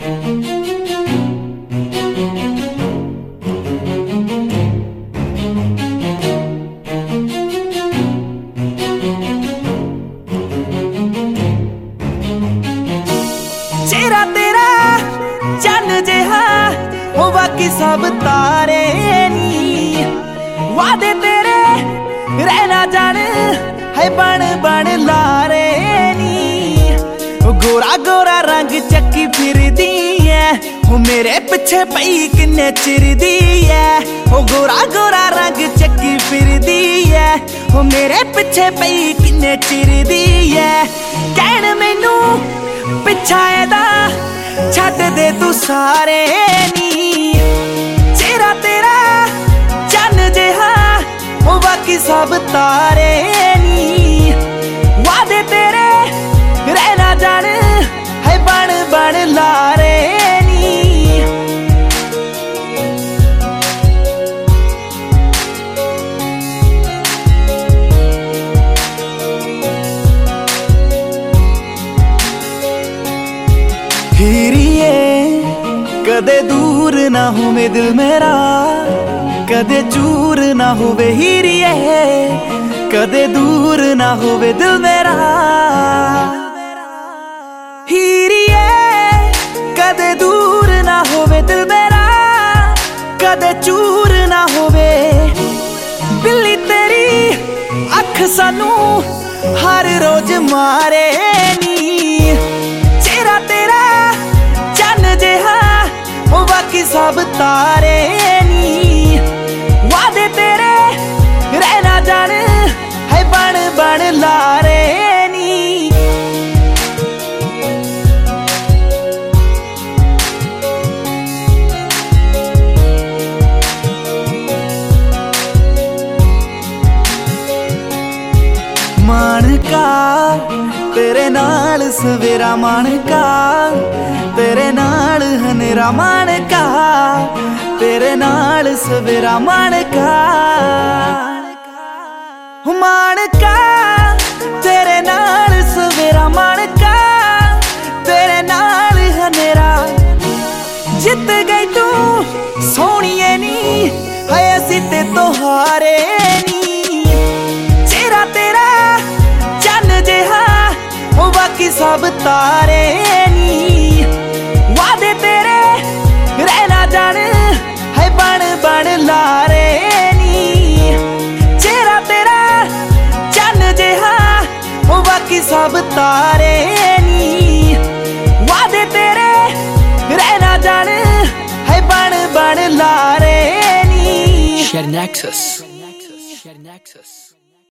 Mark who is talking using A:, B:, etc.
A: चेहरा तेरा चन्न जिहा हो बाकी सब तारे नी, वादे तेरे रहना जान है बन बन लारे नी। गोरा गोरा रंग चक्की फिरदी है, वो मेरे पिछे पई किन्ने चिरदी है। वो गोरा गोरा रंग चक्की फिरदी है, वो मेरे पिछे पई किन्ने चिरदी है। कहन मैनू पिछा एदा छड्ड दे तू सारे नी, चेहरा तेरा चन्न जिहा वो बाकी सब तारे नी। वादे तेरे रहना जान है बन बन लारे नी। हीरिए कदे दूर ना होवे दिल मेरा, कदे चूर ना होवे हीरिए, कदे दूर ना होवे दिल मेरा। हीरिए कदे दूर ना होवे दिल मेरा, कदे चूर ना होवे। बिल्ली तेरी अख सानू हर रोज मारे नी, चेहरा तेरा चन्न जिहा वो बाकी सब तारे नी। वादे तेरे रहना जान है बन बन लारे नी। मानका तेरे नाल सवेरा, मानका तेरे नाल हनेरा, मानका तेरे नाल सवेरा, मानका मानका तेरे नाल सवेरा, मानका तेरे नाल हनेरा। जित गई तू सोहणीए नी है असी ते तो हारे नी, चेहरा तेरा चन्न जिहा वो बाकी सब तारे नी। वादे तेरे रहना जान है बन बन लारे नी, चेहरा तेरा चन्न जिहा वो बाकी सब तारे नी। वादे तेरे रहना जान है बन बन लारे नी।
B: Share Nexus.